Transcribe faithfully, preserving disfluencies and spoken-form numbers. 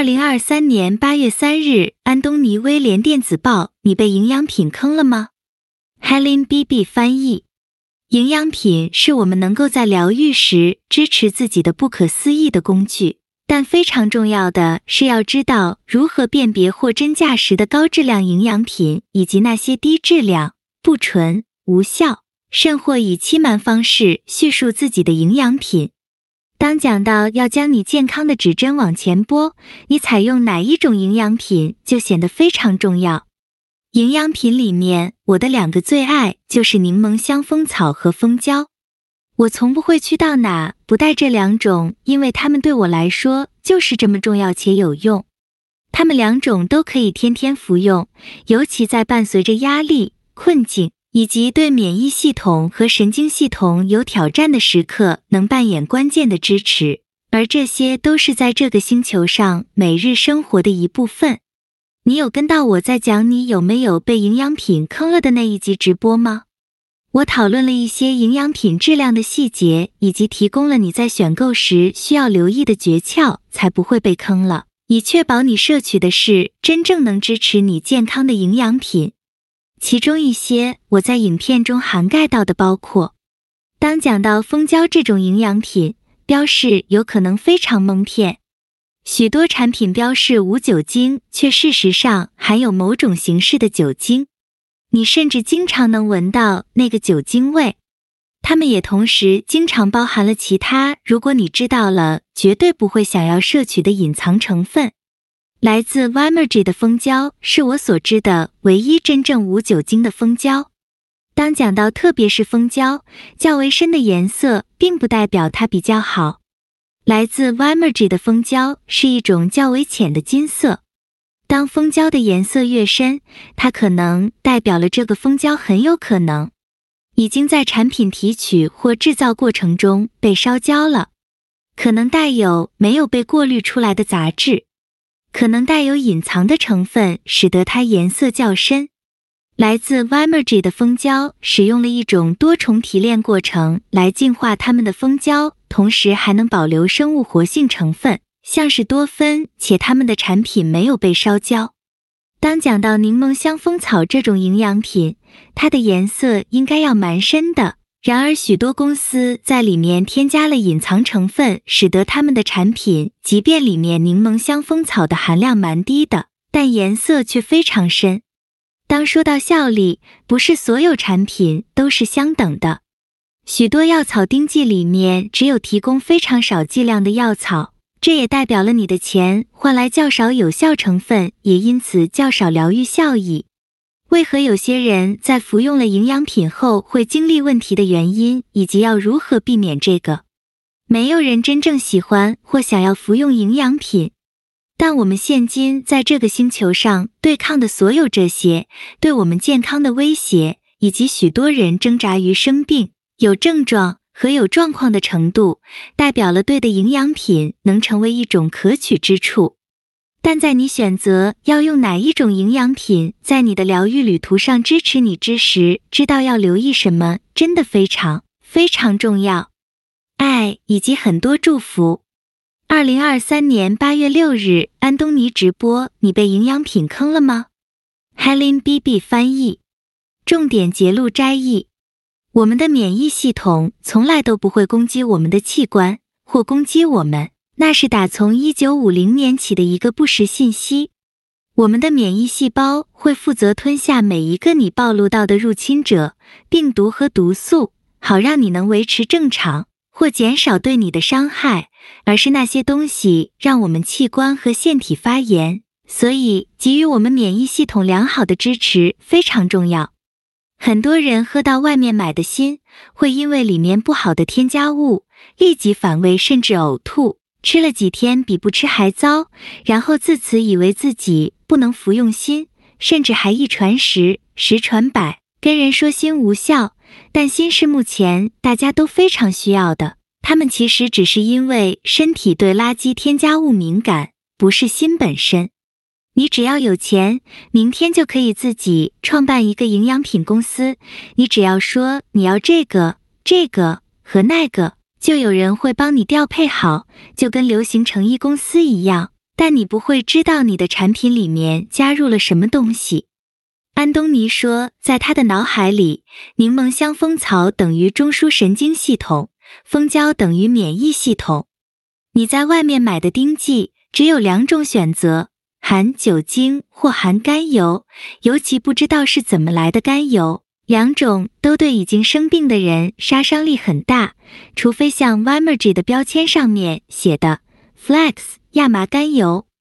二零二三年八月三日，安东尼·威廉电子报，你被营养品坑了吗？ Helen B B 翻译。营养品是我们能够在疗愈时支持自己的不可思议的工具，但非常重要的是要知道如何辨别货真价实的高质量营养品，以及那些低质量、不纯、无效，甚或以欺瞒方式叙述自己的营养品。当讲到要将你健康的指针往前拨，你采用哪一种营养品就显得非常重要。营养品里面，我的两个最爱就是柠檬香蜂草和蜂胶。我从不会去到哪不带这两种，因为它们对我来说就是这么重要且有用。它们两种都可以天天服用，尤其在伴随着压力、困境以及对免疫系统和神经系统有挑战的时刻，能扮演关键的支持，而这些都是在这个星球上每日生活的一部分。你有跟到我在讲你有没有被营养品坑了的那一集直播吗？我讨论了一些营养品质量的细节，以及提供了你在选购时需要留意的诀窍，才不会被坑了，以确保你摄取的是真正能支持你健康的营养品。其中一些我在影片中涵盖到的包括，当讲到蜂胶这种营养品，标示有可能非常蒙骗。许多产品标示无酒精，却事实上含有某种形式的酒精。你甚至经常能闻到那个酒精味。它们也同时经常包含了其他，如果你知道了，绝对不会想要摄取的隐藏成分。来自 Vimergy 的蜂胶是我所知的唯一真正无酒精的蜂胶。当讲到特别是蜂胶，较为深的颜色并不代表它比较好。来自 Vimergy 的蜂胶是一种较为浅的金色。当蜂胶的颜色越深，它可能代表了这个蜂胶很有可能已经在产品提取或制造过程中被烧焦了，可能带有没有被过滤出来的杂质，可能带有隐藏的成分，使得它颜色较深。来自 Vimergy 的蜂胶使用了一种多重提炼过程来净化它们的蜂胶，同时还能保留生物活性成分，像是多酚，且它们的产品没有被烧焦。当讲到柠檬香蜂草这种营养品，它的颜色应该要蛮深的，然而许多公司在里面添加了隐藏成分，使得他们的产品即便里面柠檬香蜂草的含量蛮低的，但颜色却非常深。当说到效力，不是所有产品都是相等的。许多药草酊剂里面只有提供非常少剂量的药草，这也代表了你的钱换来较少有效成分，也因此较少疗愈效益。为何有些人在服用了营养品后会经历问题的原因，以及要如何避免这个？没有人真正喜欢或想要服用营养品，但我们现今在这个星球上对抗的所有这些对我们健康的威胁，以及许多人挣扎于生病、有症状和有状况的程度，代表了对的营养品能成为一种可取之处。但在你选择要用哪一种营养品在你的疗愈旅途上支持你之时，知道要留意什么，真的非常非常重要。爱以及很多祝福。二零二三年八月六日，安东尼直播，你被营养品坑了吗？ Helen B B 翻译。重点节录摘译。我们的免疫系统从来都不会攻击我们的器官，或攻击我们，那是打从一九五零年起的一个不实信息。我们的免疫细胞会负责吞下每一个你暴露到的入侵者、病毒和毒素，好让你能维持正常，或减少对你的伤害，而是那些东西让我们器官和腺体发炎，所以给予我们免疫系统良好的支持非常重要。很多人喝到外面买的锌，会因为里面不好的添加物，立即反胃甚至呕吐，吃了几天比不吃还糟，然后自此以为自己不能服用锌，甚至还一传十，十传百，跟人说锌无效，但锌是目前大家都非常需要的。它们其实只是因为身体对垃圾添加物敏感，不是锌本身。你只要有钱，明天就可以自己创办一个营养品公司，你只要说你要这个、这个和那个，就有人会帮你调配好，就跟流行成衣公司一样， 但你不会知道你的产品里面加入了什么东西。安东尼说，在他的脑海里，柠檬香蜂草等于中枢神经系统，蜂胶等于免疫系统。你在外面买的酊剂只有两种选择，含酒精或含甘油，尤其不知道是怎么来的甘油，两种都对已经生病的人杀伤力很大，除非像 Vimergy 的标签上面写的 Flax 亚麻甘油。